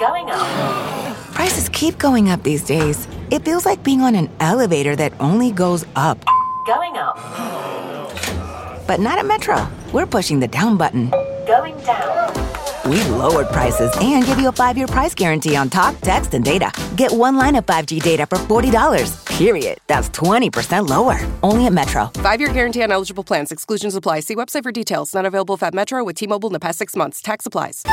Going up. Prices keep going up these days. It feels like being on an elevator that only goes up. Going up. But not at Metro. We're pushing the down button. Going down. We've lowered prices and give you a 5-year price guarantee on talk, text, and data. Get one line of 5G data for $40, period. That's 20% lower. Only at Metro. 5-year guarantee on eligible plans. Exclusions apply. See website for details. Not available at Metro with T-Mobile in the past 6 months. Tax applies.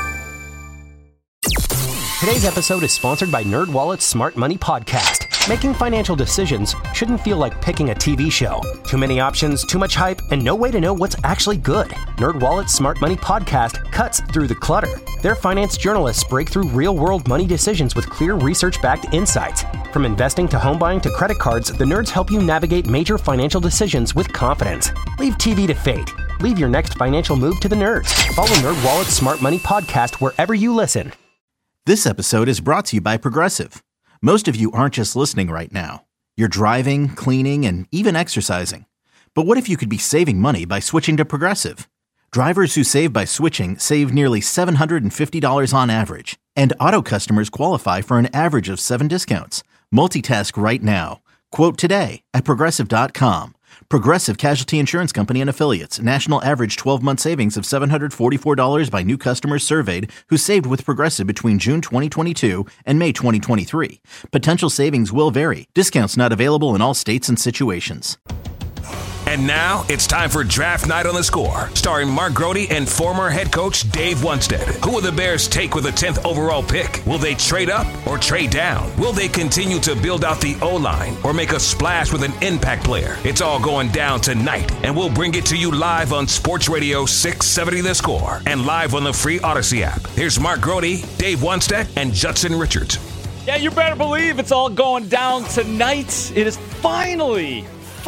Today's episode is sponsored by NerdWallet's Smart Money Podcast. Making financial decisions shouldn't feel like picking a TV show. Too many options, too much hype, and no way to know what's actually good. NerdWallet's Smart Money Podcast cuts through the clutter. Their finance journalists break through real-world money decisions with clear research-backed insights. From investing to home buying to credit cards, the nerds help you navigate major financial decisions with confidence. Leave TV to fate. Leave your next financial move to the nerds. Follow NerdWallet's Smart Money Podcast wherever you listen. This episode is brought to you by Progressive. Most of you aren't just listening right now. You're driving, cleaning, and even exercising. But what if you could be saving money by switching to Progressive? Drivers who save by switching save nearly $750 on average. And auto customers qualify for an average of 7 discounts. Multitask right now. Quote today at Progressive.com. Progressive Casualty Insurance Company and Affiliates. National average 12-month savings of $744 by new customers surveyed who saved with Progressive between June 2022 and May 2023. Potential savings will vary. Discounts not available in all states and situations. And now it's time for Draft Night on the Score, starring Mark Grody and former head coach Dave Wannstedt. Who will the Bears take with the 10th overall pick? Will they trade up or trade down? Will they continue to build out the O-line or make a splash with an impact player? It's all going down tonight, and we'll bring it to you live on Sports Radio 670 The Score and live on the free Odyssey app. Here's Mark Grody, Dave Wannstedt, and Judson Richards. Yeah, you better believe it's all going down tonight. It is finally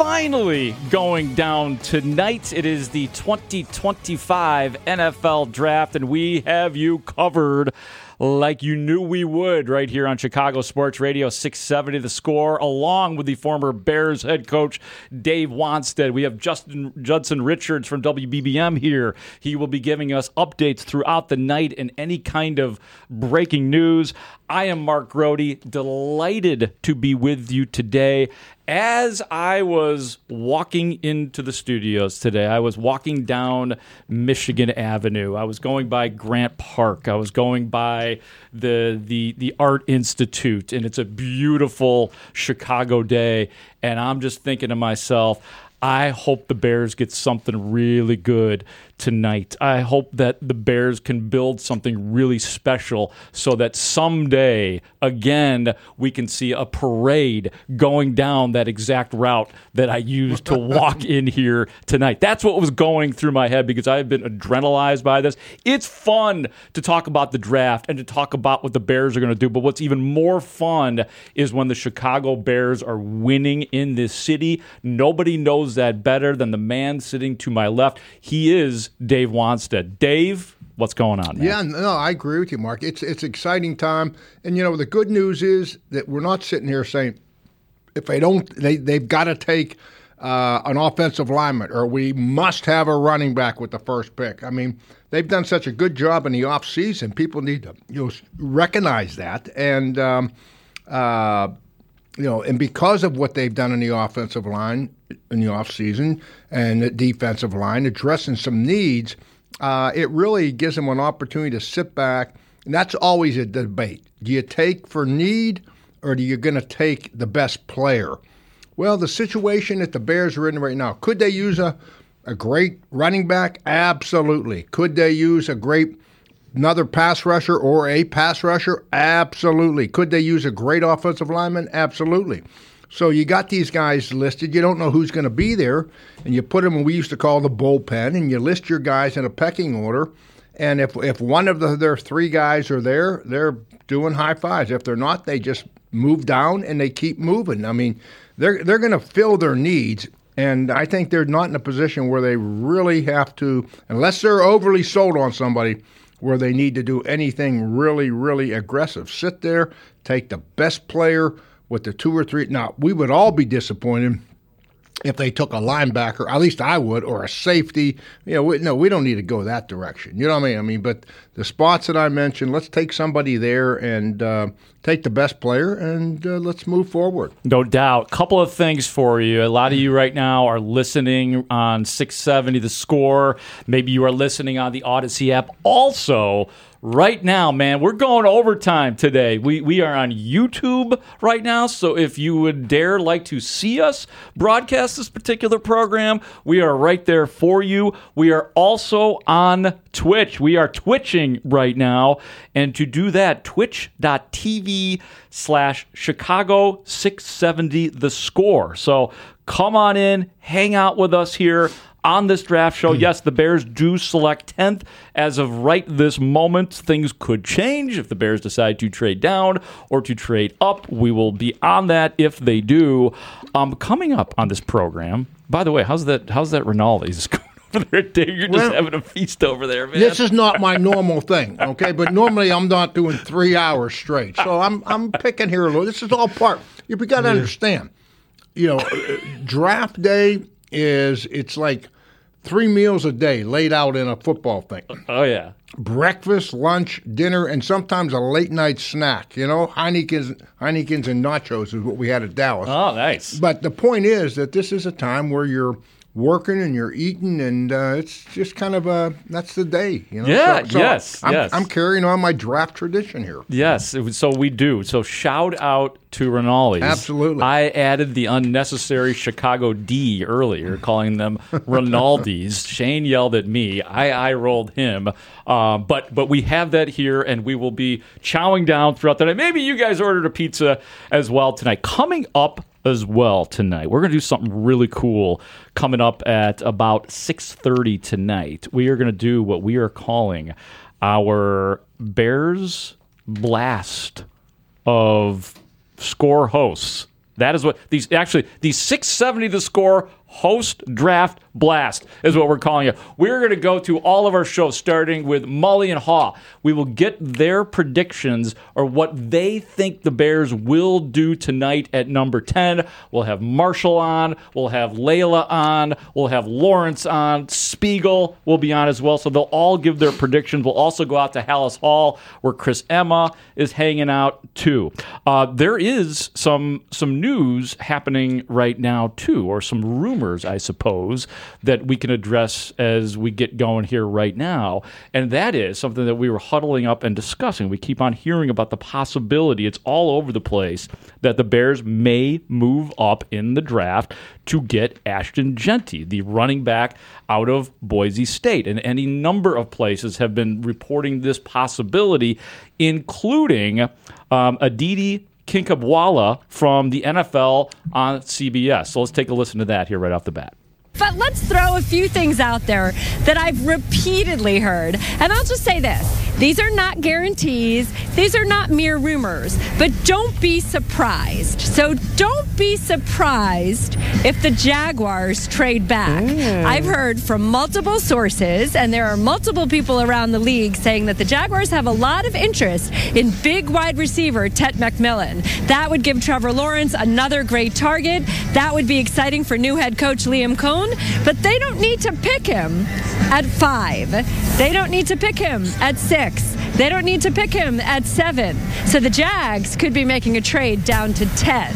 going down tonight. It is the 2025 NFL Draft, and we have you covered like you knew we would right here on Chicago Sports Radio 670 The Score, along with the former Bears head coach Dave Wannstedt. We have Judson Richards from WBBM here. He will be giving us updates throughout the night and any kind of breaking news. I am Mark Grody, delighted to be with you today. As I was walking into the studios today, I was walking down Michigan Avenue. I was going by Grant Park. I was going by the Art Institute, and it's a beautiful Chicago day. And I'm just thinking to myself, I hope the Bears get something really good tonight. I hope that the Bears can build something really special so that someday, again, we can see a parade going down that exact route that I used to walk in here tonight. That's what was going through my head because I've been adrenalized by this. It's fun to talk about the draft and to talk about what the Bears are going to do, but what's even more fun is when the Chicago Bears are winning in this city. Nobody knows that better than the man sitting to my left. He is Dave Wannstedt. Dave, what's going on, man? Yeah, no, I agree with you, Mark. It's an exciting time. And, you know, the good news is that we're not sitting here saying if they don't, they've got to take an offensive lineman or we must have a running back with the first pick. I mean, they've done such a good job in the offseason. People need to recognize that. And, and because of what they've done in the offensive line in the offseason and the defensive line, addressing some needs, it really gives them an opportunity to sit back. And that's always a debate. Do you take for need or are you going to take the best player? Well, the situation that the Bears are in right now, could they use a great running back? Absolutely. Could they use another pass rusher or a pass rusher? Absolutely. Could they use a great offensive lineman? Absolutely. So you got these guys listed. You don't know who's going to be there, and you put them in what we used to call the bullpen, and you list your guys in a pecking order. And if one of their three guys are there, they're doing high fives. If they're not, they just move down and they keep moving. I mean, they're going to fill their needs. And I think they're not in a position where they really have to, unless they're overly sold on somebody, where they need to do anything really, really aggressive. Sit there, take the best player with the 2 or 3. Now, we would all be disappointed if they took a linebacker, at least I would, or a safety. We don't need to go that direction. You know what I mean? But the spots that I mentioned, let's take somebody there and take the best player and let's move forward. No doubt. Couple of things for you. A lot of you right now are listening on 670 The Score. Maybe you are listening on the Odyssey app. Also, right now, man, we're going overtime today. We are on YouTube right now, so if you would dare like to see us broadcast this particular program, we are right there for you. We are also on Twitch. We are twitching right now, and to do that, twitch.tv/Chicago670 The Score. So come on in, hang out with us here on this draft show. Yes, the Bears do select 10th. As of right this moment, things could change if the Bears decide to trade down or to trade up. We will be on that if they do. Coming up on this program, by the way, how's that Rinaldi's going over there, Dave? You're just having a feast over there, man. This is not my normal thing, okay? But normally I'm not doing 3 hours straight. So I'm picking here a little. This is all part. You got to understand, draft day it's like 3 meals a day laid out in a football thing. Oh, yeah. Breakfast, lunch, dinner, and sometimes a late night snack. Heineken's and nachos is what we had at Dallas. Oh, nice. But the point is that this is a time where you're working and you're eating, and it's just kind of that's the day. Yeah, yes. I'm carrying on my draft tradition here. Yes, so we do. So shout out to Rinaldi's. Absolutely. I added the unnecessary Chicago D earlier, calling them Rinaldi's. Shane yelled at me. I rolled him. But we have that here, and we will be chowing down throughout the night. Maybe you guys ordered a pizza as well tonight. Coming up as well tonight, we're going to do something really cool coming up at about 6:30 tonight. We are going to do what we are calling our Bears Blast of Score hosts. That is what these 670 The Score host draft blast is what we're calling it. We're going to go to all of our shows, starting with Mully and Haw. We will get their predictions or what they think the Bears will do tonight at number 10. We'll have Marshall on. We'll have Layla on. We'll have Lawrence on. Spiegel will be on as well. So they'll all give their predictions. We'll also go out to Hallis Hall, where Chris Emma is hanging out too. There is some news happening right now too, or some rumors, I suppose, that we can address as we get going here right now. And that is something that we were huddling up and discussing. We keep on hearing about the possibility, it's all over the place, that the Bears may move up in the draft to get Ashton Jeanty, the running back out of Boise State. And any number of places have been reporting this possibility, including Aditi Kinkhabwala from the NFL on CBS. So let's take a listen to that here right off the bat. But let's throw a few things out there that I've repeatedly heard. And I'll just say this. These are not guarantees. These are not mere rumors. But don't be surprised. So don't be surprised if the Jaguars trade back. I've heard from multiple sources, and there are multiple people around the league saying that the Jaguars have a lot of interest in big wide receiver Ted McMillan. That would give Trevor Lawrence another great target. That would be exciting for new head coach Liam Cohn. But they don't need to pick him at 5. They don't need to pick him at 6. They don't need to pick him at 7. So the Jags could be making a trade down to 10.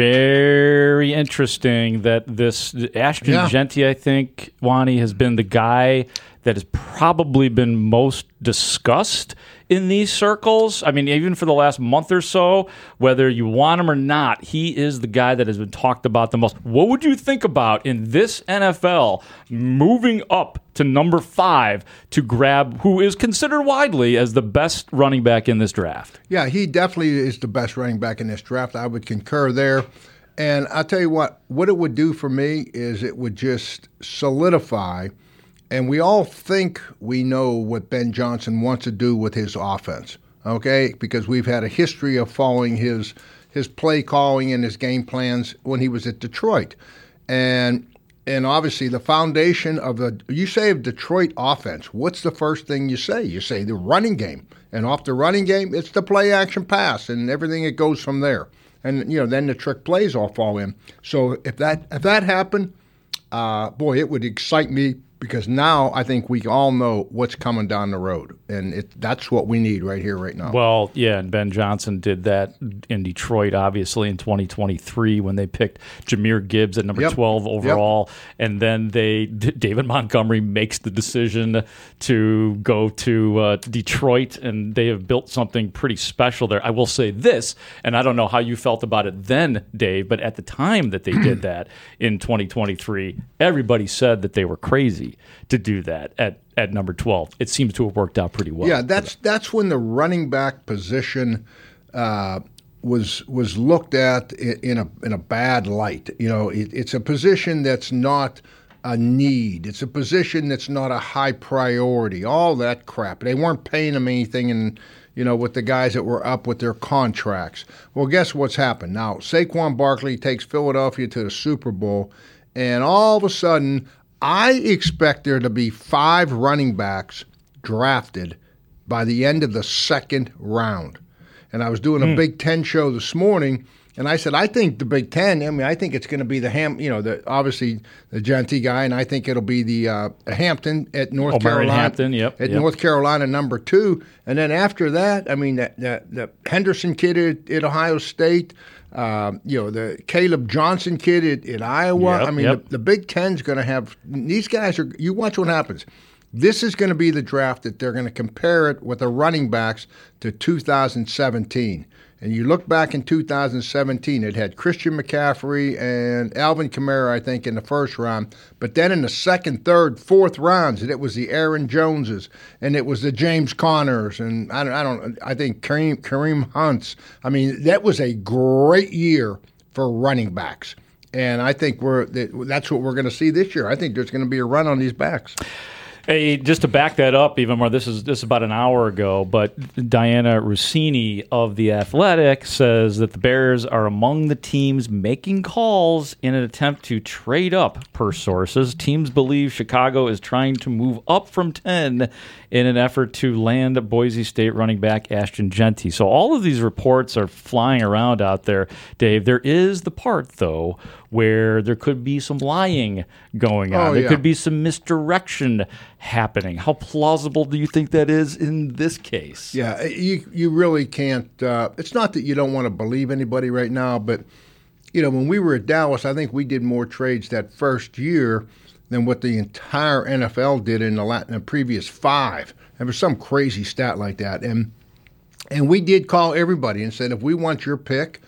Very interesting that this Ashton Jeanty, I think, Wani, has been the guy that has probably been most discussed in these circles. I mean, even for the last month or so, whether you want him or not, he is the guy that has been talked about the most. What would you think about in this NFL moving up to number 5 to grab who is considered widely as the best running back in this draft? Yeah, he definitely is the best running back in this draft. I would concur there. And I'll tell you what it would do for me is it would just solidify. And we all think we know what Ben Johnson wants to do with his offense, okay? Because we've had a history of following his play calling and his game plans when he was at Detroit. And obviously the foundation of you say of Detroit offense, what's the first thing you say? You say the running game. And off the running game, it's the play action pass and everything that goes from there. and then the trick plays all fall in. So if that happened, boy, it would excite me. Because now I think we all know what's coming down the road, and that's what we need right here, right now. Well, yeah, and Ben Johnson did that in Detroit, obviously, in 2023 when they picked Jahmyr Gibbs at number 12 overall, and then David Montgomery makes the decision to go to Detroit, and they have built something pretty special there. I will say this, and I don't know how you felt about it then, Dave, but at the time that they did that in 2023, everybody said that they were crazy to do that at number 12. It seems to have worked out pretty well. Yeah, that's when the running back position was looked at in a bad light. It's a position that's not a need. It's a position that's not a high priority. All that crap. They weren't paying them anything, and with the guys that were up with their contracts. Well, guess what's happened now? Saquon Barkley takes Philadelphia to the Super Bowl, and all of a sudden, I expect there to be 5 running backs drafted by the end of the second round. And I was doing a Big Ten show this morning, and I said, I think the Big Ten, I think it's going to be obviously the Genty guy, and I think it'll be the Hampton at North Carolina. Hampton, North Carolina, number 2. And then after that, the Henderson kid at Ohio State, the Caleb Johnson kid at Iowa. The Big Ten's going to have – these guys are – you watch what happens. This is going to be the draft that they're going to compare it with the running backs to 2017. And you look back in 2017, it had Christian McCaffrey and Alvin Kamara, I think, in the first round. But then in the second, third, fourth rounds, it was the Aaron Joneses, and it was the James Connors, and I think Kareem Hunts. That was a great year for running backs. And I think that's what we're going to see this year. I think there's going to be a run on these backs. Hey, just to back that up even more, this is about an hour ago, but Diana Rossini of The Athletic says that the Bears are among the teams making calls in an attempt to trade up, per sources. Teams believe Chicago is trying to move up from 10 in an effort to land Boise State running back Ashton Genty. So all of these reports are flying around out there, Dave. There is the part, though, where there could be some lying going on. There could be some misdirection happening. How plausible do you think that is in this case? Yeah, you really can't. It's not that you don't want to believe anybody right now, but when we were at Dallas, I think we did more trades that first year than what the entire NFL did in the previous 5. There was some crazy stat like that, and we did call everybody and said, if we want your pick.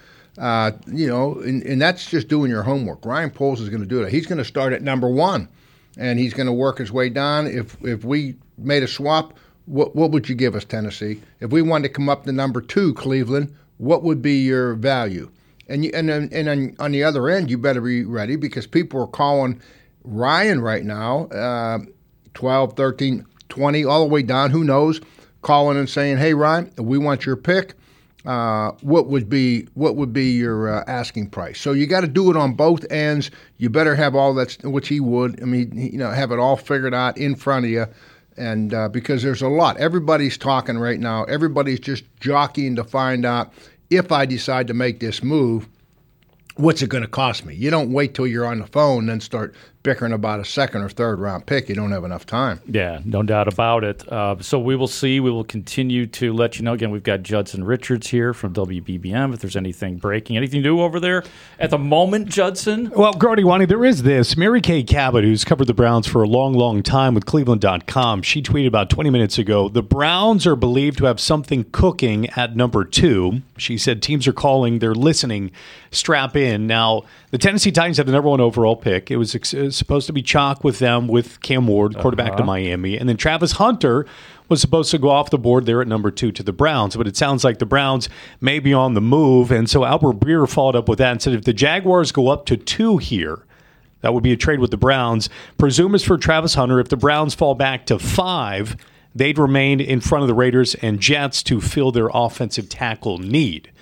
And that's just doing your homework. Ryan Poles is going to do that. He's going to start at number 1, and he's going to work his way down. If we made a swap, what would you give us, Tennessee? If we wanted to come up to number 2, Cleveland, what would be your value? And on the other end, you better be ready because people are calling Ryan right now, 12, 13, 20, all the way down, who knows, calling and saying, hey, Ryan, we want your pick. What would be your asking price? So you got to do it on both ends. You better have all that, which he would. Have it all figured out in front of you, and because there's a lot. Everybody's talking right now. Everybody's just jockeying to find out if I decide to make this move, what's it going to cost me? You don't wait till you're on the phone and then start bickering about a second or third round pick. You don't have enough time. Yeah, no doubt about it. So we will see. We will continue to let you know. Again, we've got Judson Richards here from WBBM. If there's anything breaking, anything new over there at the moment, Judson? Well, Grody, Wani, there is this. Mary Kay Cabot, who's covered the Browns for a long, long time with Cleveland.com, she tweeted about 20 minutes ago, the Browns are believed to have something cooking at number 2. She said teams are calling, they're listening, strap in. Now, the Tennessee Titans had the number 1 overall pick. It was supposed to be chalk with them with Cam Ward, quarterback to Miami. And then Travis Hunter was supposed to go off the board there at number 2 to the Browns. But it sounds like the Browns may be on the move. And so Albert Breer followed up with that and said if the Jaguars go up to 2 here, that would be a trade with the Browns. Presume it's for Travis Hunter. If the Browns fall back to 5, they'd remain in front of the Raiders and Jets to fill their offensive tackle need.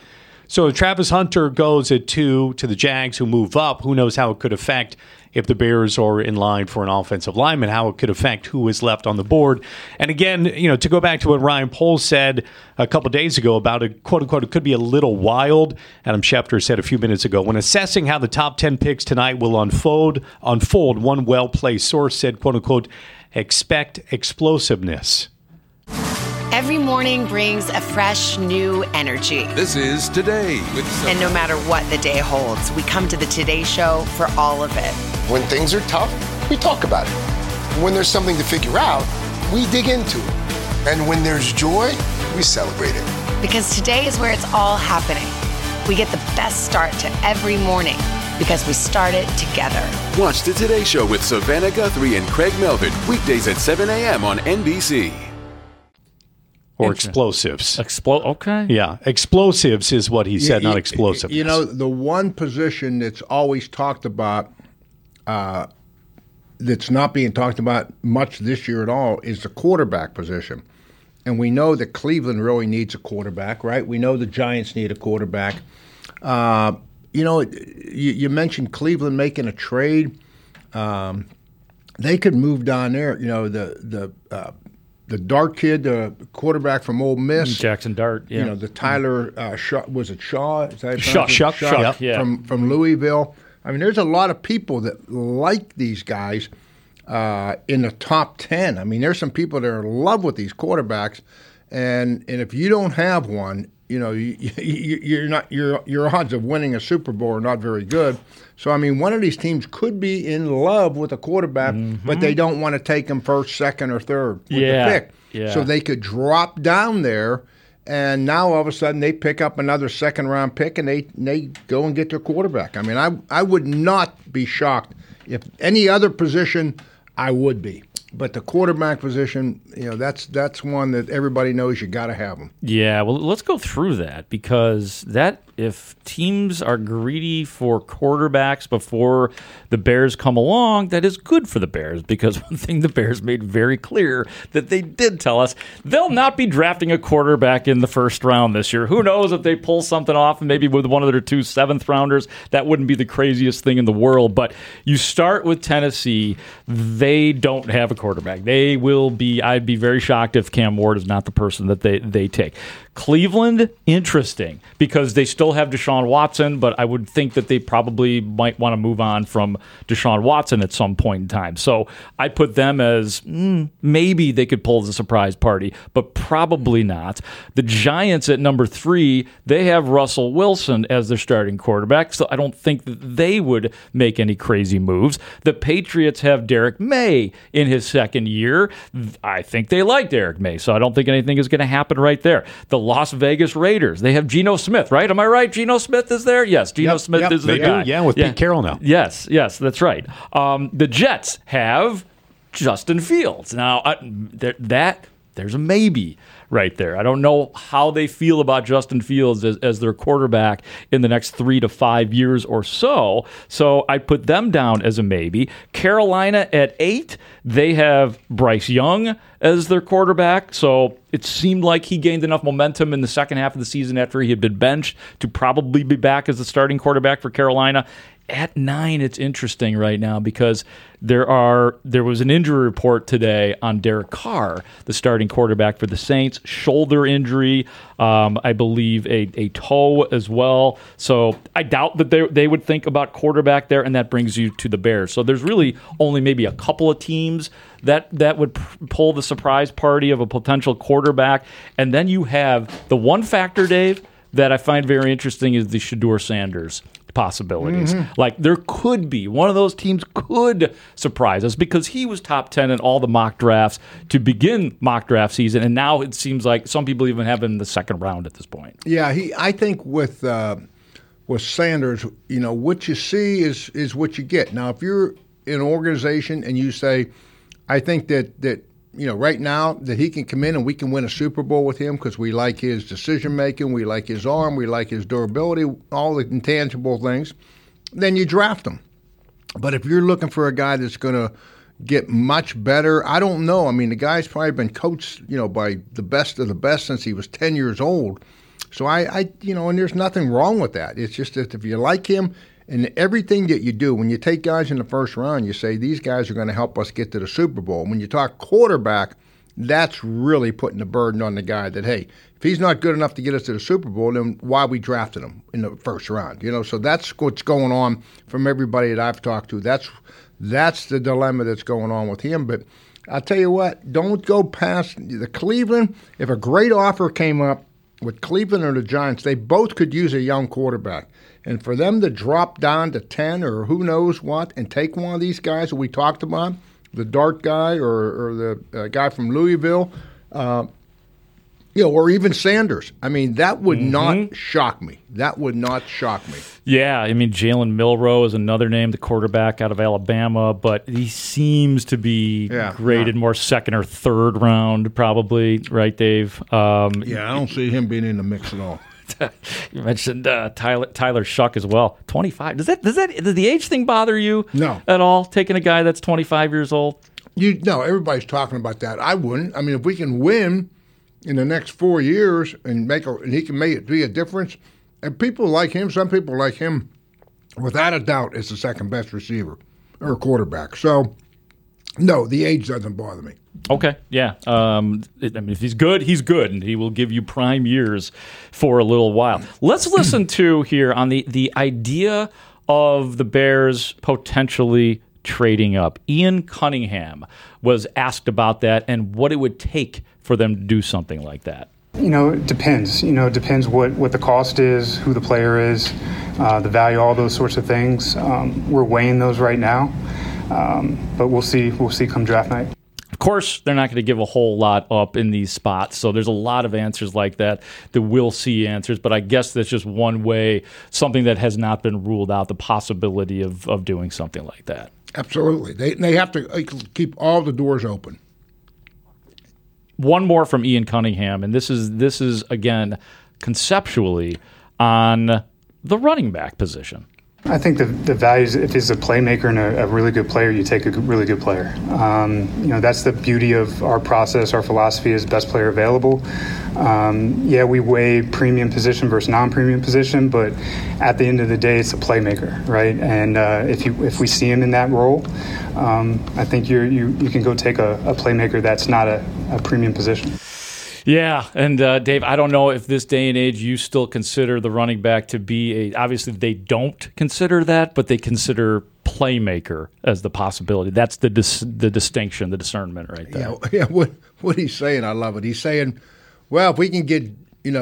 So if Travis Hunter goes at 2 to the Jags, who move up, who knows how it could affect if the Bears are in line for an offensive lineman, how it could affect who is left on the board. And again, to go back to what Ryan Poles said a couple days ago about a quote-unquote, it could be a little wild. Adam Schefter said a few minutes ago, when assessing how the top 10 picks tonight will unfold, one well-placed source said, quote-unquote, expect explosiveness. Every morning brings a fresh, new energy. This is Today with And no matter what the day holds, we come to the Today Show for all of it. When things are tough, we talk about it. When there's something to figure out, we dig into it. And when there's joy, we celebrate it. Because today is where it's all happening. We get the best start to every morning because we start it together. Watch the Today Show with Savannah Guthrie and Craig Melvin, weekdays at 7 a.m. on NBC. Or explosives. Okay. Yeah, explosives is what he said, not explosiveness. The one position that's always talked about, that's not being talked about much this year at all, is the quarterback position. And we know that Cleveland really needs a quarterback, right? We know the Giants need a quarterback. You mentioned Cleveland making a trade. They could move down there. The Dart kid, the quarterback from Ole Miss. Jackson Dart, yeah. The Tyler, Shaw, was it Shaw? Is that Shaw, yeah. From Louisville. I mean, there's a lot of people that like these guys in the top 10. I mean, there's some people that are in love with these quarterbacks. And if you don't have one, your odds of winning a Super Bowl are not very good. So, I mean, one of these teams could be in love with a quarterback, but they don't want to take him first, second, or third with the pick. Yeah. So they could drop down there, and now all of a sudden they pick up another second-round pick, and they go and get their quarterback. I mean, I would not be shocked. If any other position, I would be. But the quarterback position, that's one that everybody knows you got to have them. Yeah, well, let's go through that because if teams are greedy for quarterbacks before the Bears come along, that is good for the Bears because one thing the Bears made very clear that they did tell us, they'll not be drafting a quarterback in the first round this year. Who knows if they pull something off and maybe with one of their 2 7th-rounders, that wouldn't be the craziest thing in the world. But you start with Tennessee, they don't have a quarterback. They will be, I'd be very shocked if Cam Ward is not the person that they take. Cleveland, interesting, because they still have Deshaun Watson, but I would think that they probably might want to move on from Deshaun Watson at some point in time. So I put them as maybe they could pull the surprise party, but probably not. The Giants at number 3, they have Russell Wilson as their starting quarterback, so I don't think that they would make any crazy moves. The Patriots have Derek May in his second year. I think they like Derek May, so I don't think anything is going to happen right there. The Las Vegas Raiders, they have Geno Smith, right? Am I right? Geno Smith is there? Yes, Geno Smith is the guy. Yeah, with Pete Carroll now. Yes, that's right. The Jets have Justin Fields. Now, there's a maybe right there. I don't know how they feel about Justin Fields as their quarterback in the next 3 to 5 years or so. So I put them down as a maybe. Carolina at 8, they have Bryce Young as their quarterback. So it seemed like he gained enough momentum in the second half of the season after he had been benched to probably be back as the starting quarterback for Carolina. At 9, it's interesting right now because there was an injury report today on Derek Carr, the starting quarterback for the Saints, shoulder injury, I believe a toe as well. So I doubt that they would think about quarterback there, and that brings you to the Bears. So there's really only maybe a couple of teams that would pull the surprise party of a potential quarterback. And then you have the one factor, Dave, that I find very interesting is the Shedeur Sanders possibilities. Like there could be one of those teams could surprise us because he was top 10 in all the mock drafts to begin mock draft season, and now it seems like some people even have him in the second round at this point. Yeah, I think with Sanders, what you see is what you get. Now, if you're in an organization and you say, I think that right now that he can come in and we can win a Super Bowl with him because we like his decision-making, we like his arm, we like his durability, all the intangible things, then you draft him. But if you're looking for a guy that's going to get much better, I don't know. I mean, the guy's probably been coached, by the best of the best since he was 10 years old. So I and there's nothing wrong with that. It's just that if you like him and everything that you do, when you take guys in the first round, you say these guys are going to help us get to the Super Bowl. When you talk quarterback, that's really putting the burden on the guy that, hey, if he's not good enough to get us to the Super Bowl, then why we drafted him in the first round? So that's what's going on from everybody that I've talked to. That's the dilemma that's going on with him. But I'll tell you what, don't go past the Cleveland. If a great offer came up with Cleveland or the Giants, they both could use a young quarterback. And for them to drop down to 10 or who knows what and take one of these guys that we talked about, the Dart guy or the guy from Louisville, or even Sanders. I mean, that would not shock me. That would not shock me. Yeah, I mean, Jalen Milroe is another name, the quarterback out of Alabama, but he seems to be graded more second or third round, probably, right, Dave? I don't see him being in the mix at all. You mentioned Tyler Shuck as well. 25. Does the age thing bother you? No. At all? Taking a guy that's 25 years old? No, everybody's talking about that. I wouldn't. I mean, if we can win in the next 4 years and he can make it be a difference, and people like him, some people like him, without a doubt, is the second best receiver or quarterback. So, no, the age doesn't bother me. Okay, yeah. If he's good, he's good, and he will give you prime years for a little while. Let's listen to here on the idea of the Bears potentially trading up. Ian Cunningham was asked about that and what it would take for them to do something like that. It depends. It depends what the cost is, who the player is, the value, all those sorts of things. We're weighing those right now, but we'll see. We'll see come draft night. Of course, they're not going to give a whole lot up in these spots, so there's a lot of answers like that we'll see answers, but I guess that's just one way, something that has not been ruled out, the possibility of doing something like that. Absolutely. They have to keep all the doors open. One more from Ian Cunningham, and this is again, conceptually on the running back position. I think the values, if he's a playmaker and a really good player, you take a really good player. That's the beauty of our process. Our philosophy is best player available. We weigh premium position versus non-premium position, but at the end of the day, it's a playmaker, right? And if we see him in that role, I think you can go take a playmaker that's not a premium position. Yeah, and Dave, I don't know if this day and age you still consider the running back to be obviously they don't consider that, but they consider playmaker as the possibility. That's the distinction, the discernment right there. Yeah. What he's saying, I love it. He's saying, well, if we can get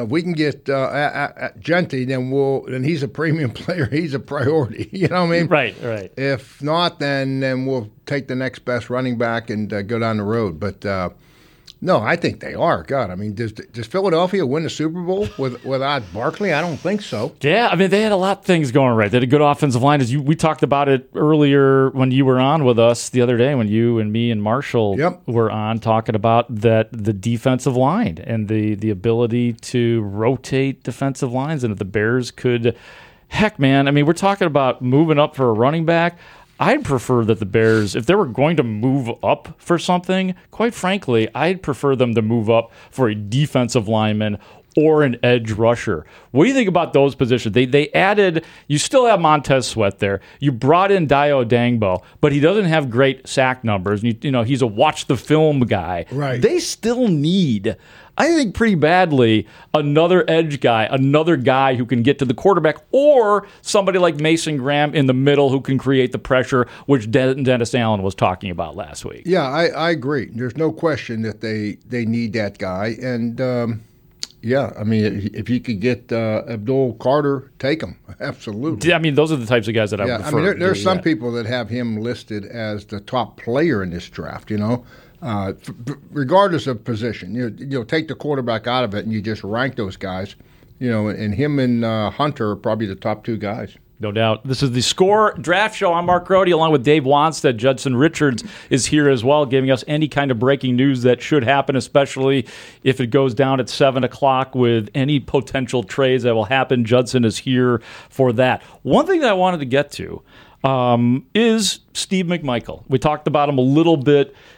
Gentry, then he's a premium player. He's a priority. You know what I mean? Right. If not, then we'll take the next best running back and go down the road. But no, I think they are. God, I mean, does Philadelphia win the Super Bowl without Barkley? I don't think so. Yeah, I mean, they had a lot of things going right. They had a good offensive line. We talked about it earlier when you were on with us the other day, when you and me and Marshall were on talking about the defensive line and the ability to rotate defensive lines. And if the Bears could, heck, man, I mean, we're talking about moving up for a running back. I'd prefer that the Bears, if they were going to move up for something, quite frankly, I'd prefer them to move up for a defensive lineman or an edge rusher. What do you think about those positions? They added, you still have Montez Sweat there. You brought in Dio Dangbo, but he doesn't have great sack numbers. He's a watch the film guy. Right. They still need, I think pretty badly, another edge guy, another guy who can get to the quarterback, or somebody like Mason Graham in the middle who can create the pressure, which Dennis Allen was talking about last week. Yeah, I agree. There's no question that they need that guy. And, I mean, if you could get Abdul Carter, take him. Absolutely. I mean, those are the types of guys that I would prefer. I mean, there's some people that have him listed as the top player in this draft, regardless of position. You'll take the quarterback out of it and you just rank those guys, and him and Hunter are probably the top two guys. No doubt. This is the Score Draft Show. I'm Mark Grody, along with Dave Wanstead. Judson Richards is here as well, giving us any kind of breaking news that should happen, especially if it goes down at 7 o'clock with any potential trades that will happen. Judson is here for that. One thing that I wanted to get to is Steve McMichael. We talked about him a little bit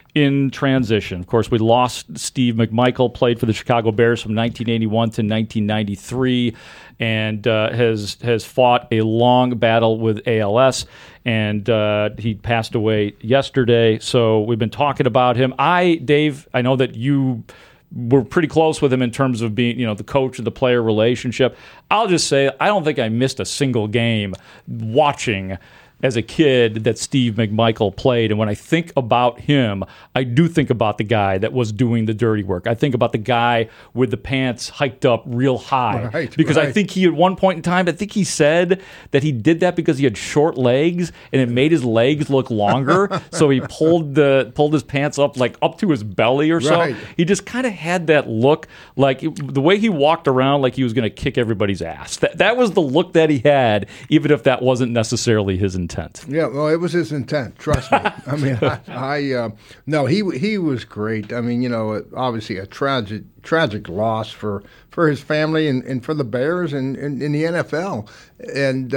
in transition. Of course, we lost Steve McMichael, played for the Chicago Bears from 1981 to 1993, and has fought a long battle with ALS, and he passed away yesterday. So we've been talking about him. Dave, I know that you were pretty close with him in terms of being, the coach of the player relationship. I'll just say I don't think I missed a single game watching as a kid that Steve McMichael played. And when I think about him, I do think about the guy that was doing the dirty work. I think about the guy with the pants hiked up real high. Right. I think he, at one point in time, I think he said that he did that because he had short legs and it made his legs look longer. So he pulled his pants up to his belly or so. Right. He just kind of had that look, like the way he walked around like he was going to kick everybody's ass. That was the look that he had, even if that wasn't necessarily his intent. Yeah, well, it was his intent. Trust me. I mean, no, he was great. I mean, obviously a tragic loss for his family and for the Bears and in the NFL. And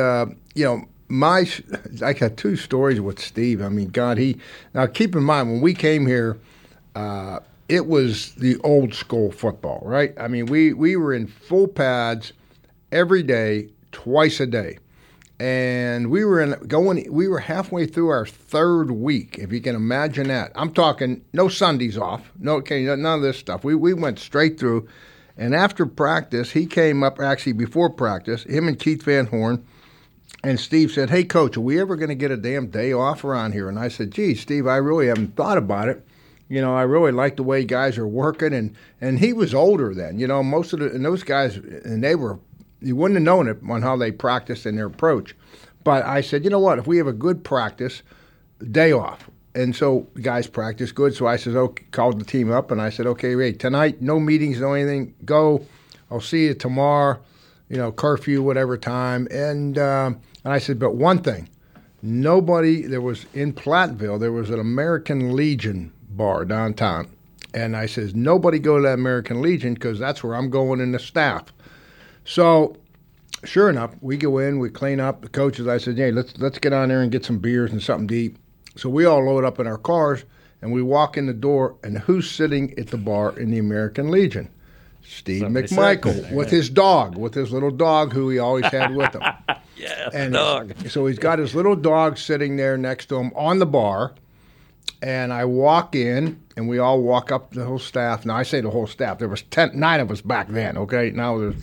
I got two stories with Steve. I mean, God, now keep in mind when we came here, it was the old school football, right? I mean, we were in full pads every day, twice a day. And we were halfway through our third week, if you can imagine that. I'm talking no Sundays off, none of this stuff. We went straight through. And after practice, he came up, actually before practice, him and Keith Van Horn, and Steve said, "Hey, Coach, are we ever going to get a damn day off around here?" And I said, "Gee, Steve, I really haven't thought about it. I really like the way guys are working." And he was older then. Most of those guys, and they were, you wouldn't have known it on how they practiced and their approach. But I said, you know what, if we have a good practice, day off. And so the guys practiced good. So I said, called the team up, and I said, okay, hey, tonight, no meetings, no anything. Go. I'll see you tomorrow, curfew, whatever time. And I said, but one thing, there was in Platteville, there was an American Legion bar downtown. And I says, nobody go to that American Legion because that's where I'm going in the staff. So, sure enough, we go in, we clean up. The coaches, I said, hey, let's get on there and get some beers and something to eat. So we all load up in our cars, and we walk in the door, and who's sitting at the bar in the American Legion? Steve McMichael with his little dog who he always had with him. Dog. So he's got his little dog sitting there next to him on the bar. And I walk in, and we all walk up, the whole staff. Now, I say the whole staff. There was 9 of us back then, okay? Now there's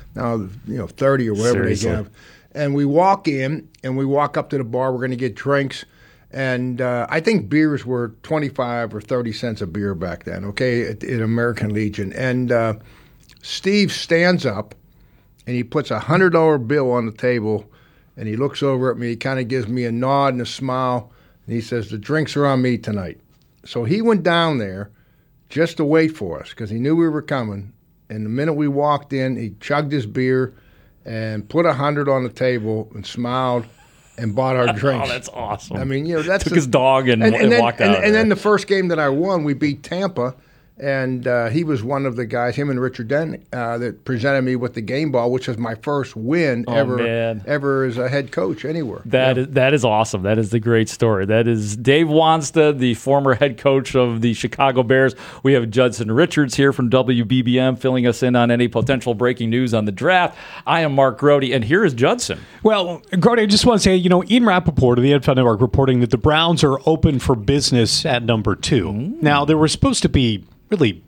30 or whatever they have. And we walk in, and we walk up to the bar. We're going to get drinks. And I think beers were 25 or 30 cents a beer back then, okay, at American Legion. And Steve stands up, and he puts a $100 bill on the table, and he looks over at me. He kind of gives me a nod and a smile. And he says, the drinks are on me tonight. So he went down there just to wait for us because he knew we were coming. And the minute we walked in, he chugged his beer and put 100 on the table and smiled and bought our drinks. Oh, that's awesome. I mean, that's took his dog and walked out. And then the first game that I won, we beat Tampa. And he was one of the guys, him and Richard Dent, that presented me with the game ball, which was my first win ever as a head coach anywhere. That is awesome. That is the great story. That is Dave Wannstedt, the former head coach of the Chicago Bears. We have Judson Richards here from WBBM filling us in on any potential breaking news on the draft. I am Mark Grote, and here is Judson. Well, Grote, I just want to say, Ian Rappaport of the NFL Network reporting that the Browns are open for business at number 2. Now, there were supposed to be really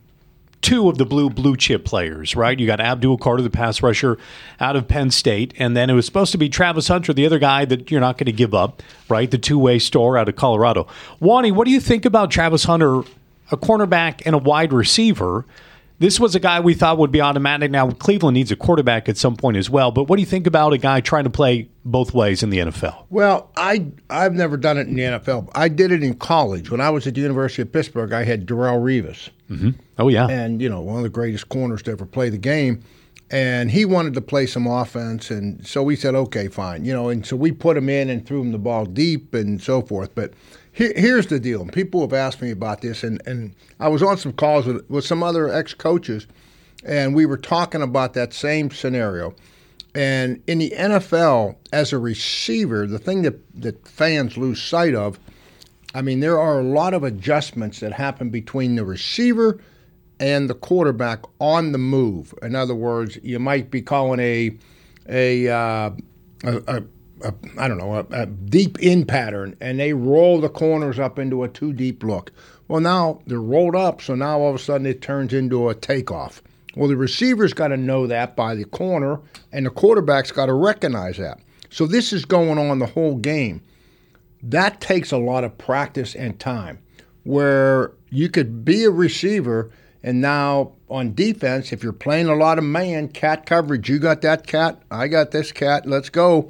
2 of the blue chip players, right? You got Abdul Carter, the pass rusher out of Penn State, and then it was supposed to be Travis Hunter, the other guy that you're not going to give up, right? The two-way star out of Colorado. Wani, what do you think about Travis Hunter, a cornerback and a wide receiver? This was a guy we thought would be automatic. Now, Cleveland needs a quarterback at some point as well, but what do you think about a guy trying to play both ways in the NFL? Well, I've never done it in the NFL. I did it in college. When I was at the University of Pittsburgh, I had Darrelle Revis. Mm-hmm. Oh, yeah. And, one of the greatest corners to ever play the game. And he wanted to play some offense, and so we said, okay, fine. And so we put him in and threw him the ball deep and so forth. But here's the deal. And people have asked me about this, and I was on some calls with some other ex-coaches, and we were talking about that same scenario. And in the NFL, as a receiver, the thing that fans lose sight of, I mean, there are a lot of adjustments that happen between the receiver and the quarterback on the move. In other words, you might be calling a deep in pattern, and they roll the corners up into a too deep look. Well, now they're rolled up, so now all of a sudden it turns into a takeoff. Well, the receiver's got to know that by the corner, and the quarterback's got to recognize that. So this is going on the whole game. That takes a lot of practice and time, where you could be a receiver, and now on defense, if you're playing a lot of man, cat coverage, you got that cat, I got this cat, let's go.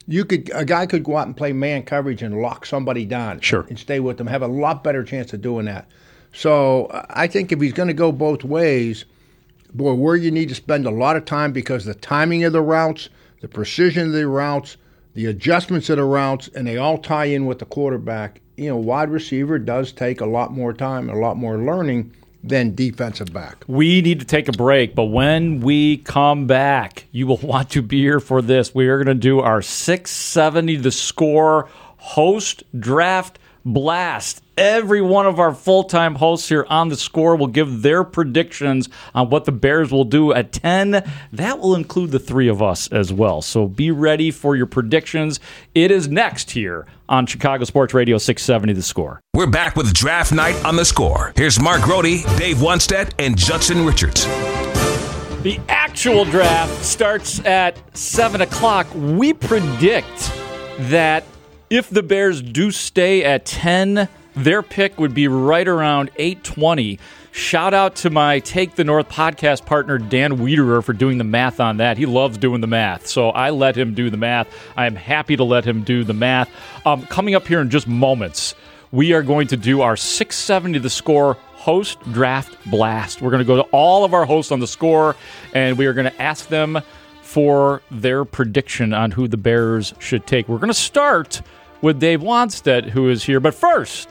A guy could go out and play man coverage and lock somebody down. Sure. And stay with them, have a lot better chance of doing that. So I think if he's going to go both ways, boy, where you need to spend a lot of time, because the timing of the routes, the precision of the routes, the adjustments of the routes, and they all tie in with the quarterback. Wide receiver does take a lot more time, a lot more learning than defensive back. We need to take a break, but when we come back, you will want to be here for this. We are going to do our 670 The Score Host Draft Blast. Every one of our full-time hosts here on The Score will give their predictions on what the Bears will do at 10. That will include the three of us as well. So be ready for your predictions. It is next here on Chicago Sports Radio 670 The Score. We're back with Draft Night on The Score. Here's Mark Grody, Dave Wannstedt, and Judson Richards. The actual draft starts at 7 o'clock. We predict that if the Bears do stay at 10, their pick would be right around 8:20. Shout out to my Take the North podcast partner, Dan Wiederer, for doing the math on that. He loves doing the math, so I let him do the math. I am happy to let him do the math. Coming up here in just moments, we are going to do our 670 The Score Host Draft Blast. We're going to go to all of our hosts on The Score, and we are going to ask them for their prediction on who the Bears should take. We're going to start with Dave Wannstedt, who is here. But first,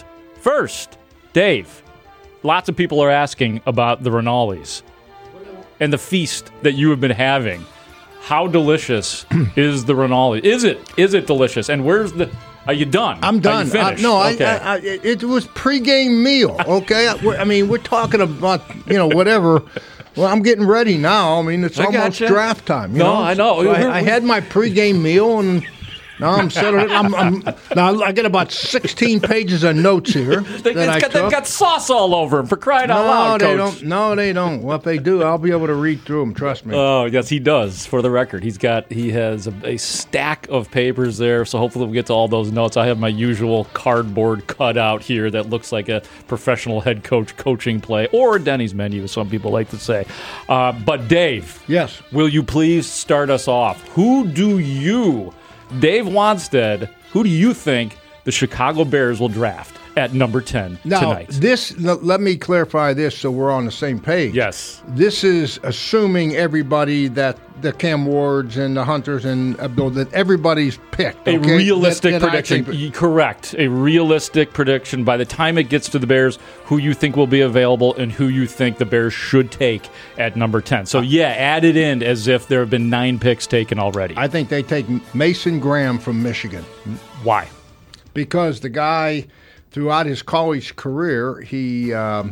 Dave, lots of people are asking about the Rinaldi's and the feast that you have been having. How delicious is the Rinaldi? Is it delicious? And where's the... Are you done? I'm done. Are you finished? Okay. It was pregame meal, okay? We're talking about, whatever. Well, I'm getting ready now. I mean, it's almost draft time. You know? I know. So I had my pregame meal, and now I'm settled. Now I got about 16 pages of notes here. They've got sauce all over them, for crying out loud, Coach. No, they don't. Well, if they do, I'll be able to read through them. Trust me. Oh, yes, he does. For the record, he has a stack of papers there. So hopefully we'll get to all those notes. I have my usual cardboard cutout here that looks like a professional head coach coaching play, or a Denny's menu, as some people like to say. But Dave, yes, will you please start us off? Who do you, Dave Wannstedt, who do you think the Chicago Bears will draft at number 10 tonight? Let me clarify this so we're on the same page. Yes. This is assuming everybody that the Cam Wards and the Hunters and Abdul, that everybody's picked. A realistic prediction. Correct. A realistic prediction by the time it gets to the Bears, who you think will be available and who you think the Bears should take at number 10. So, add it in as if there have been 9 picks taken already. I think they take Mason Graham from Michigan. Why? Because the guy, throughout his college career, he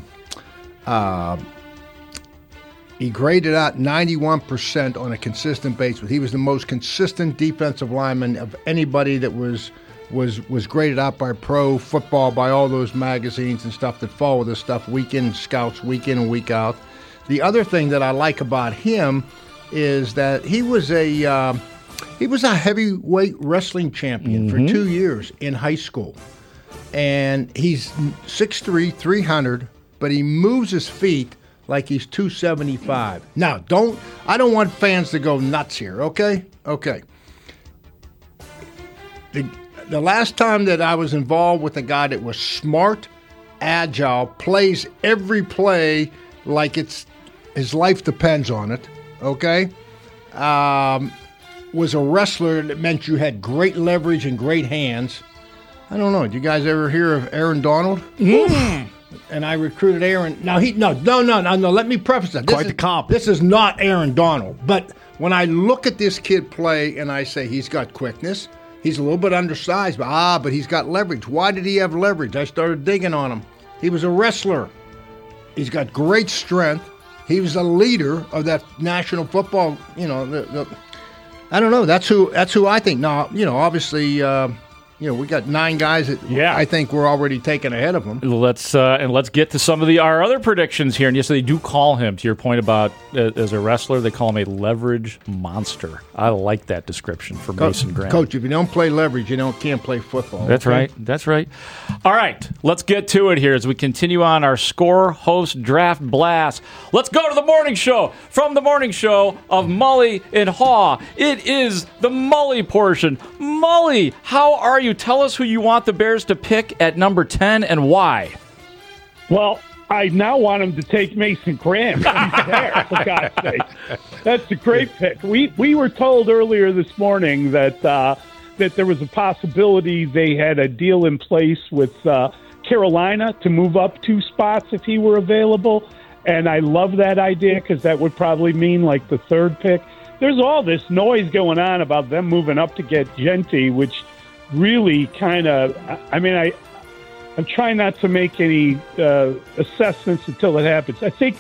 graded out 91% on a consistent basis. He was the most consistent defensive lineman of anybody that was graded out by Pro Football, by all those magazines and stuff that follow this stuff, week in scouts, week in and week out. The other thing that I like about him is that he was a heavyweight wrestling champion for 2 years in high school. And he's 6'3", 300, but he moves his feet like he's 275. Now, I don't want fans to go nuts here, okay? Okay. The last time that I was involved with a guy that was smart, agile, plays every play like his life depends on it, okay? Was a wrestler that meant you had great leverage and great hands. I don't know. Did you guys ever hear of Aaron Donald? And I recruited Aaron. Now no. Let me preface that. Quite the comp. This is not Aaron Donald. But when I look at this kid play and I say he's got quickness, He's a little bit undersized, but he's got leverage. Why did he have leverage? I started digging on him. He was a wrestler. He's got great strength. He was a leader of that national football, I don't know. That's who I think. Now, obviously, we got 9 guys that I think we're already taken ahead of him. Let's get to some of our other predictions here. And yes, they do call him, to your point about as a wrestler, they call him a leverage monster. I like that description for Mason Graham. Coach, if you don't play leverage, you can't play football. That's okay? right. That's right. All right, let's get to it here as we continue on our Score Host Draft Blast. Let's go to the morning show. From the morning show of Mully and Haw, it is the Mully portion. Mully, how are you? Tell us who you want the Bears to pick at number 10 and why. Well, I now want him to take Mason Graham. He's there, for God's sake. That's a great pick. We were told earlier this morning that there was a possibility they had a deal in place with Carolina to move up 2 spots if he were available. And I love that idea because that would probably mean like the 3rd pick. There's all this noise going on about them moving up to get Genty, which really kind of, I'm trying not to make any assessments until it happens. I think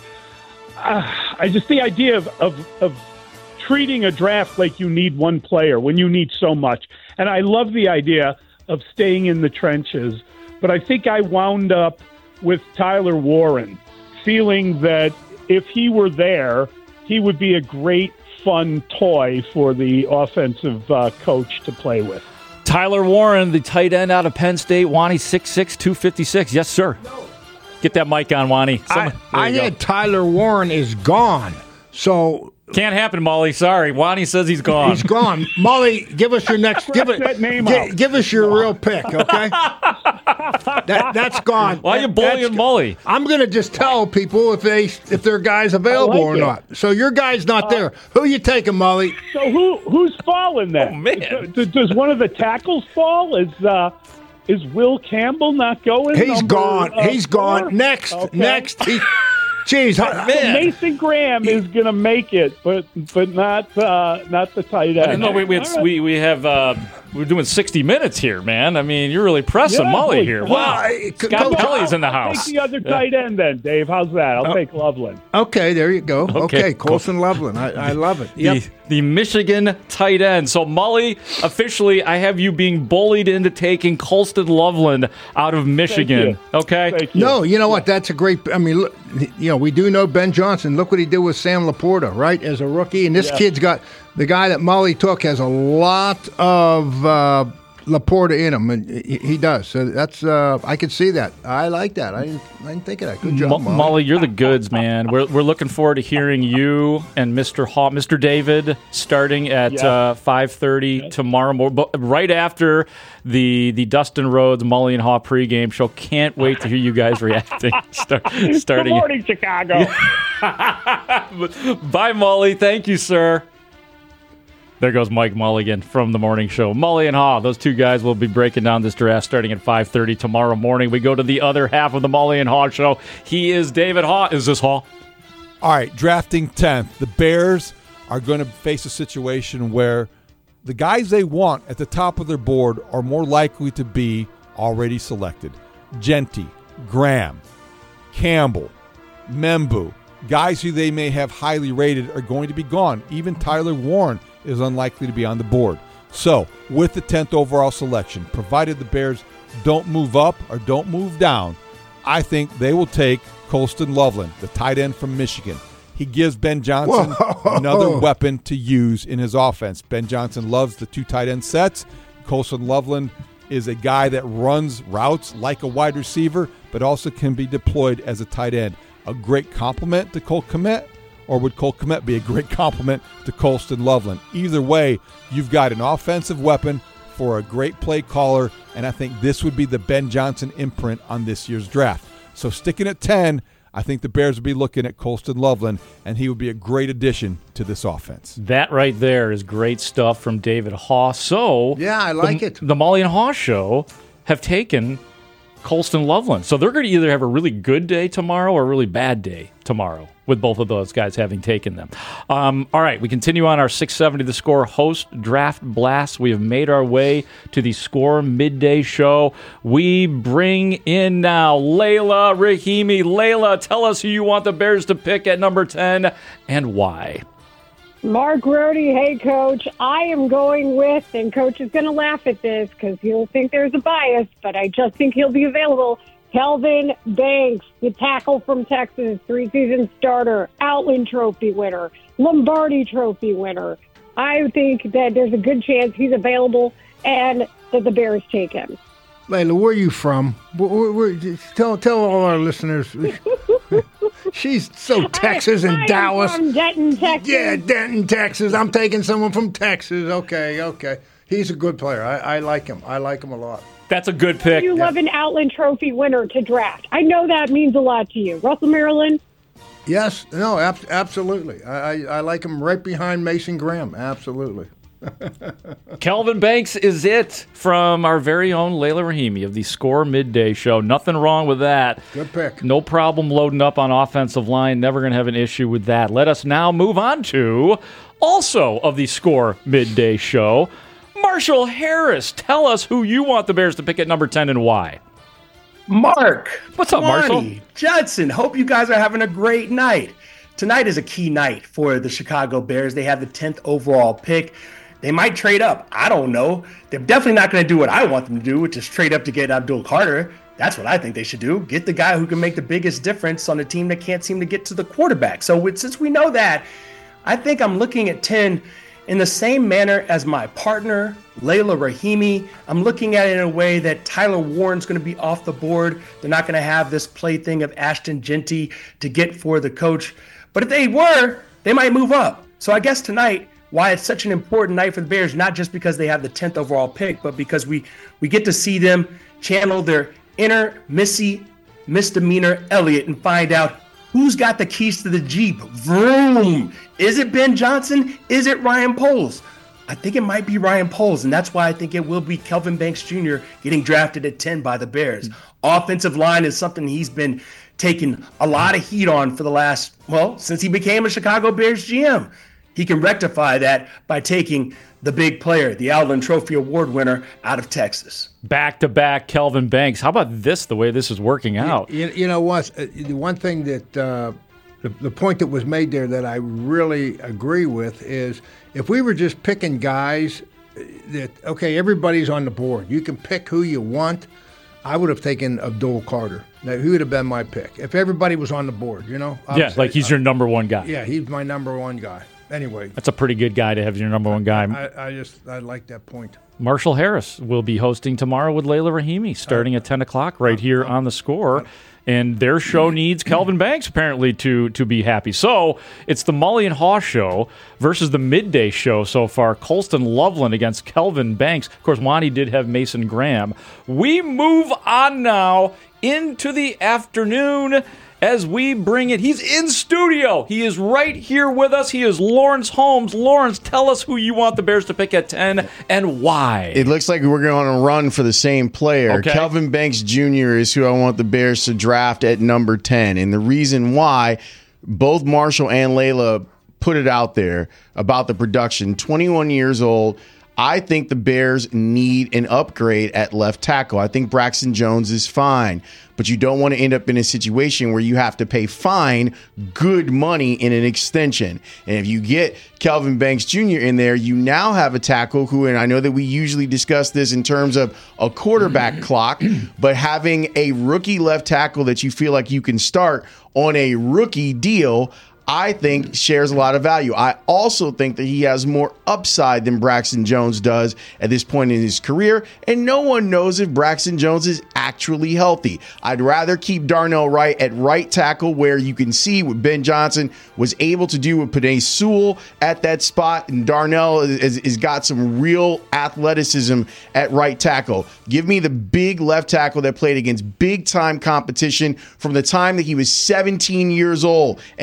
the idea of treating a draft like you need one player when you need so much. And I love the idea of staying in the trenches, but I think I wound up with Tyler Warren, feeling that if he were there, he would be a great, fun toy for the offensive coach to play with. Tyler Warren, the tight end out of Penn State, Wani 6'6", 256. Yes, sir. Get that mic on, Wani. I had Tyler Warren is gone. So can't happen, Molly. Sorry, Wani says he's gone. He's gone. Molly, give us your next. Give us your real pick, okay? That's gone. Why are you bullying Molly? I'm going to just tell people if their guy's available or not. So your guy's not there. Who you taking, Molly? So who's falling then? Oh man, does one of the tackles fall? Is Will Campbell not going? He's gone. He's 4? Gone. Next. Okay. Next. Jeez, man. Mason Graham is going to make it, but not the tight end. No, we have we're doing 60 minutes here, man. I mean, you're really pressing Mully here. Wow, Scott Kelly's in the house. Take the other tight end then, Dave. How's that? I'll take Loveland. Okay, there you go. Okay, Colson Loveland. I love it. Yep. The Michigan tight end. So, Mully, officially, I have you being bullied into taking Colston Loveland out of Michigan. Okay? Thank you. No, you know what? That's a great. I mean, look, we do know Ben Johnson. Look what he did with Sam Laporta, right, as a rookie. And this kid's got the guy that Mully took has a lot of Laporta in him, and he does. So that's I could see that. I like that. I didn't think of that. Good job, Mully. You're the goods, man. We're looking forward to hearing you and Mr. David starting at 5:30 tomorrow morning, but right after the Dustin Rhodes Mully and Haw pregame show. Can't wait to hear you guys reacting. Starting. Good morning, Chicago. Bye, Mully. Thank you, sir. There goes Mike Mulligan from the morning show. Mully and Haw, those two guys will be breaking down this draft starting at 5:30 tomorrow morning. We go to the other half of the Mully and Haw show. He is David Haw. Is this Haw? All right, drafting 10th. The Bears are going to face a situation where the guys they want at the top of their board are more likely to be already selected. Genty, Graham, Campbell, Membu, guys who they may have highly rated are going to be gone. Even Tyler Warren is unlikely to be on the board. So, with the 10th overall selection, provided the Bears don't move up or don't move down, I think they will take Colston Loveland, the tight end from Michigan. He gives Ben Johnson another weapon to use in his offense. Ben Johnson loves the 2 tight end sets. Colston Loveland is a guy that runs routes like a wide receiver, but also can be deployed as a tight end. A great compliment to Cole Kmet, or would Cole Kmet be a great compliment to Colston Loveland? Either way, you've got an offensive weapon for a great play caller, and I think this would be the Ben Johnson imprint on this year's draft. So sticking at 10, I think the Bears would be looking at Colston Loveland, and he would be a great addition to this offense. That right there is great stuff from David Haw. So yeah, I like it. The Mully and Haw show have taken Colston Loveland. So they're going to either have a really good day tomorrow or a really bad day tomorrow with both of those guys having taken them. All right, we continue on our 670 The Score host draft blast. We have made our way to the Score midday show. We bring in now Layla Rahimi. Layla, tell us who you want the Bears to pick at number 10 and why. Mark Rohde, hey, Coach. I am going with, and Coach is going to laugh at this because he'll think there's a bias, but I just think he'll be available. Kelvin Banks, the tackle from Texas, 3-season starter, Outland Trophy winner, Lombardi Trophy winner. I think that there's a good chance he's available and that the Bears take him. Layla, where are you from? Tell all our listeners. She's so Texas and Dallas. I'm from Denton, Texas. Yeah, Denton, Texas. I'm taking someone from Texas. Okay. He's a good player. I like him. I like him a lot. That's a good pick. You love an Outland Trophy winner to draft. I know that means a lot to you. Russell Maryland? Yes. No, absolutely. I like him right behind Mason Graham. Absolutely. Kelvin Banks is it from our very own Layla Rahimi of the Score Midday Show. Nothing wrong with that. Good pick. No problem loading up on offensive line. Never going to have an issue with that. Let us now move on to, also of the Score Midday Show, Marshall Harris. Tell us who you want the Bears to pick at number 10 and why. Mark. What's up, Marshall? Judson. Hope you guys are having a great night. Tonight is a key night for the Chicago Bears. They have the 10th overall pick. They might trade up. I don't know. They're definitely not going to do what I want them to do, which is trade up to get Abdul Carter. That's what I think they should do. Get the guy who can make the biggest difference on a team that can't seem to get to the quarterback. So since we know that, I think I'm looking at 10 in the same manner as my partner, Layla Rahimi. I'm looking at it in a way that Tyler Warren's going to be off the board. They're not going to have this plaything of Ashton Genty to get for the coach. But if they were, they might move up. So I guess tonight, why it's such an important night for the Bears, not just because they have the 10th overall pick, but because we get to see them channel their inner misdemeanor Elliott and find out who's got the keys to the Jeep. Vroom! Is it Ben Johnson? Is it Ryan Poles? I think it might be Ryan Poles, and that's why I think it will be Kelvin Banks Jr. getting drafted at 10 by the Bears. Offensive line is something he's been taking a lot of heat on for the last, since he became a Chicago Bears GM. He can rectify that by taking the big player, the Outland Trophy Award winner out of Texas. Back-to-back Kelvin Banks. How about this, the way this is working out? You know what? The one thing that the point that was made there that I really agree with is if we were just picking guys that, okay, everybody's on the board. You can pick who you want. I would have taken Abdul Carter. Now, he would have been my pick. If everybody was on the board, Yeah, like he's your number one guy. Yeah, he's my number one guy. Anyway, that's a pretty good guy to have your number one guy. I like that point. Marshall Harris will be hosting tomorrow with Layla Rahimi starting at 10 o'clock right here on The Score. And their show needs Kelvin Banks, apparently, to be happy. So it's the Mully and Haw show versus the midday show so far. Colston Loveland against Kelvin Banks. Of course, Wani did have Mason Graham. We move on now into the afternoon as we bring it. He's in studio. He is right here with us. He is Lawrence Holmes. Lawrence, tell us who you want the Bears to pick at 10 and why. It looks like we're going to run for the same player. Okay. Kelvin Banks Jr. is who I want the Bears to draft at number 10. And the reason why, both Marshall and Layla put it out there about the production. 21 years old. I think the Bears need an upgrade at left tackle. I think Braxton Jones is fine, but you don't want to end up in a situation where you have to pay fine good money in an extension. And if you get Kelvin Banks Jr. in there, you now have a tackle who, and I know that we usually discuss this in terms of a quarterback clock, but having a rookie left tackle that you feel like you can start on a rookie deal, I think shares a lot of value. I also think that he has more upside than Braxton Jones does at this point in his career, and no one knows if Braxton Jones is actually healthy. I'd rather keep Darnell Wright at right tackle, where you can see what Ben Johnson was able to do with Penei Sewell at that spot, and Darnell has got some real athleticism at right tackle. Give me the big left tackle that played against big-time competition from the time that he was 17 years old and held his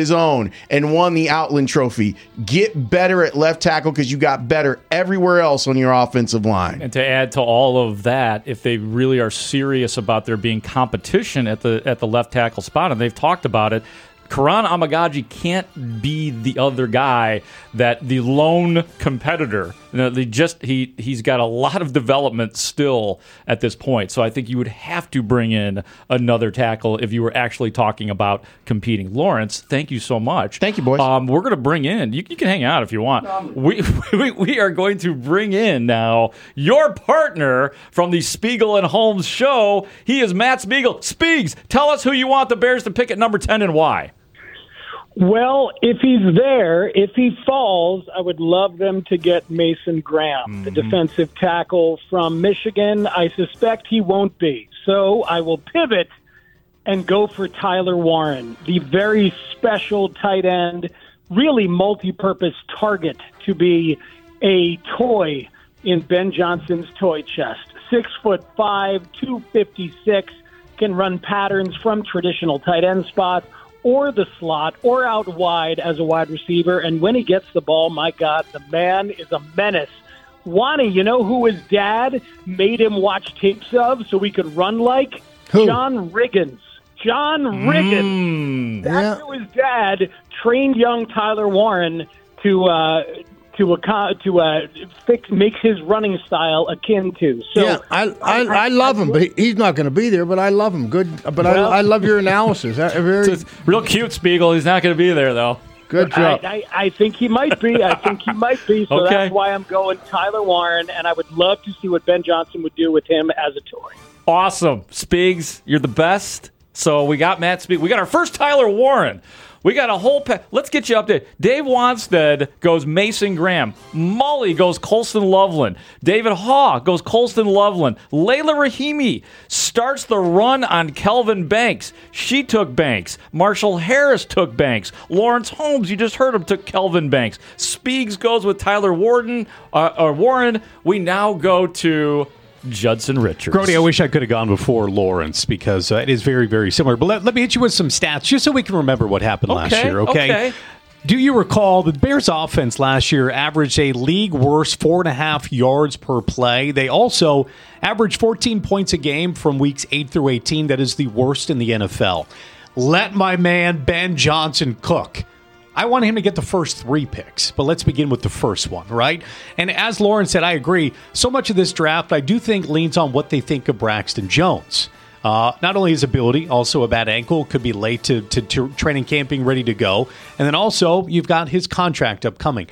his own and won the Outland Trophy. Get better at left tackle because you got better everywhere else on your offensive line. And to add to all of that, if they really are serious about there being competition at the left tackle spot, and they've talked about it, Karan Amagaji can't be the other guy, that the lone competitor. He's got a lot of development still at this point. So I think you would have to bring in another tackle if you were actually talking about competing. Lawrence, thank you so much. Thank you, boys. We're going to bring in, you can hang out if you want. We are going to bring in now your partner from the Spiegel and Holmes show. He is Matt Spiegel. Spiegs, tell us who you want the Bears to pick at number 10 and why. Well, if he's there, if he falls, I would love them to get Mason Graham, the defensive tackle from Michigan. I suspect he won't be. So I will pivot and go for Tyler Warren, the very special tight end, really multi-purpose target to be a toy in Ben Johnson's toy chest. 6'5", 256, can run patterns from traditional tight end spots or the slot, or out wide as a wide receiver. And when he gets the ball, my God, the man is a menace. Wani, you know who his dad made him watch tapes of so we could run like? Who? John Riggins. John Riggins. That's who his dad trained young Tyler Warren to make his running style akin to. So yeah, I love him, but he's not going to be there. But I love him. Good, but I love your analysis. It's real cute, Spiegel. He's not going to be there though. Good job. I think he might be. So Okay. That's why I'm going Tyler Warren, and I would love to see what Ben Johnson would do with him as a toy. Awesome. Spiegs, you're the best. So we got Matt Spiegs. We got our first Tyler Warren. We got a whole let's get you updated. Dave Wanstead goes Mason Graham. Mully goes Colston Loveland. David Haw goes Colston Loveland. Layla Rahimi starts the run on Kelvin Banks. She took Banks. Marshall Harris took Banks. Lawrence Holmes, you just heard him, took Kelvin Banks. Spiegs goes with Tyler Warren. We now go to Judson Richards. Grody, I wish I could have gone before Lawrence because it is very, very similar. But let me hit you with some stats just so we can remember what happened last year, okay? Do you recall the Bears offense last year averaged a league worst 4.5 yards per play? They also averaged 14 points a game from weeks 8 through 18. That is the worst in the NFL. Let my man Ben Johnson cook. I want him to get the first 3 picks, but let's begin with the first one, right? And as Lauren said, I agree. So much of this draft, I do think, leans on what they think of Braxton Jones. Not only his ability, also a bad ankle, could be late to training camping, ready to go. And then also, you've got his contract upcoming.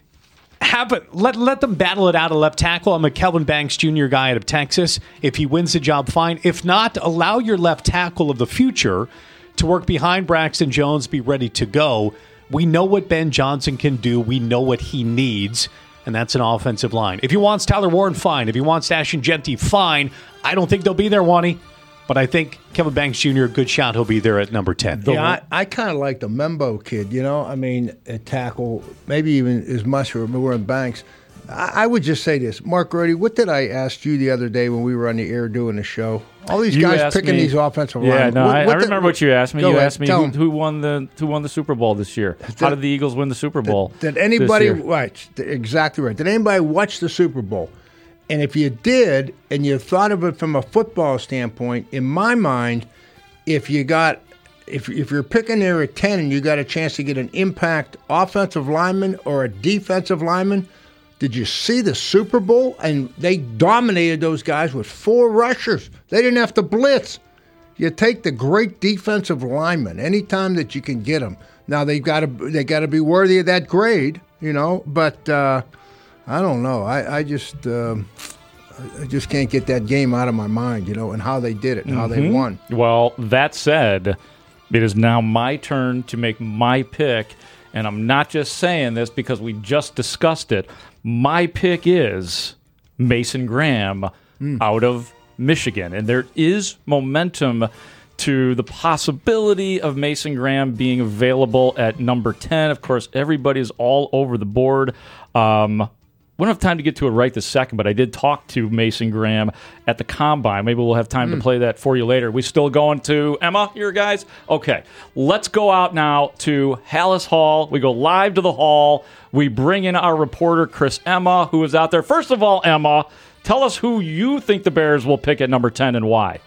Let them battle it out at left tackle. I'm a Kelvin Banks Jr. guy out of Texas. If he wins the job, fine. If not, allow your left tackle of the future to work behind Braxton Jones, be ready to go. We know what Ben Johnson can do. We know what he needs, and that's an offensive line. If he wants Tyler Warren, fine. If he wants Ashton Jeanty, fine. I don't think they'll be there, Wani, but I think Kelvin Banks Jr., good shot, he'll be there at number 10. Yeah, I kind of like the Membo kid, a tackle, maybe even as much or more in Banks. I would just say this. Mark Grody, what did I ask you the other day when we were on the air doing the show? All these guys picking these offensive linemen. Yeah, no, I remember what you asked me. You asked me who won the Super Bowl this year. How did the Eagles win the Super Bowl? Did anybody exactly right. Did anybody watch the Super Bowl? And if you did, and you thought of it from a football standpoint, in my mind, if you're picking there at 10 and you got a chance to get an impact offensive lineman or a defensive lineman, did you see the Super Bowl? And they dominated those guys with 4 rushers. They didn't have to blitz. You take the great defensive lineman anytime that you can get them. Now they got to be worthy of that grade, But I don't know. I just can't get that game out of my mind, and how they did it and how they won. Well, that said, it is now my turn to make my pick, and I'm not just saying this because we just discussed it. My pick is Mason Graham out of Michigan. And there is momentum to the possibility of Mason Graham being available at number 10. Of course, everybody's all over the board. don't have time to get to it right this second, but I did talk to Mason Graham at the Combine. Maybe we'll have time to play that for you later. We still going to Emma here, guys? Okay. Let's go out now to Hallis Hall. We go live to the hall. We bring in our reporter, Chris Emma, who is out there. First of all, Emma, tell us who you think the Bears will pick at number 10 and why.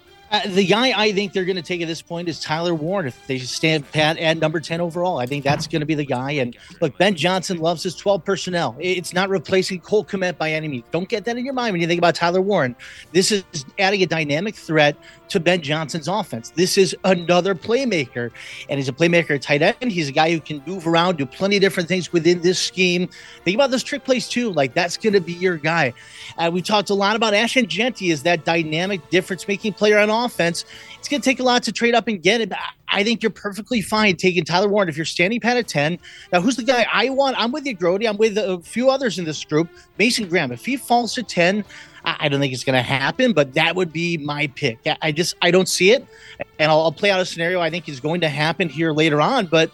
The guy I think they're going to take at this point is Tyler Warren. If they stand pat at number 10 overall, I think that's going to be the guy. And look, Ben Johnson loves his 12 personnel. It's not replacing Cole Kmet by any means. Don't get that in your mind when you think about Tyler Warren. This is adding a dynamic threat to Ben Johnson's offense. This is another playmaker, and he's a playmaker at tight end. He's a guy who can move around, do plenty of different things within this scheme. Think about those trick plays too. Like, that's going to be your guy. We talked a lot about Ashton Jeanty as that dynamic difference-making player on offense. It's going to take a lot to trade up and get it. I think you're perfectly fine taking Tyler Warren if you're standing pat at 10. Now, who's the guy I want? I'm with you, Grody. I'm with a few others in this group. Mason Graham. If he falls to 10, I don't think it's going to happen, but that would be my pick. I don't see it, and I'll play out a scenario I think is going to happen here later on. But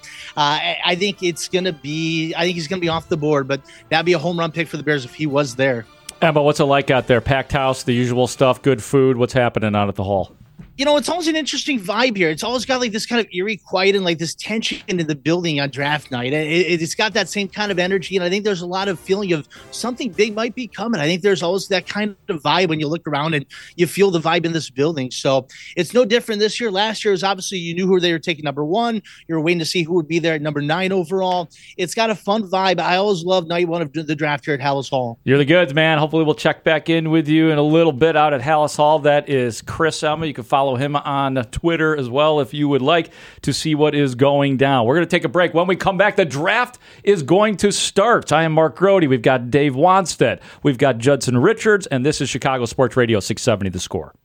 I think it's going to be. I think he's going to be off the board, but that'd be a home run pick for the Bears if he was there. Emma, what's it like out there? Packed house, the usual stuff, good food. What's happening out at the hall? You know, it's always an interesting vibe here. It's always got like this kind of eerie quiet and like this tension in the building on draft night. It's got that same kind of energy. And I think there's a lot of feeling of something big might be coming. I think there's always that kind of vibe when you look around and you feel the vibe in this building. So it's no different this year. Last year was obviously you knew who they were taking number 1. You were waiting to see who would be there at number 9 overall. It's got a fun vibe. I always love night 1 of the draft here at Hallis Hall. You're the goods, man. Hopefully we'll check back in with you in a little bit out at Hallis Hall. That is Chris Emma. You can follow him on Twitter as well if you would like to see what is going down. We're going to take a break. When we come back, the draft is going to start. I am Mark Grody. We've got Dave Wanstead. We've got Judson Richards, and this is Chicago Sports Radio 670 The Score.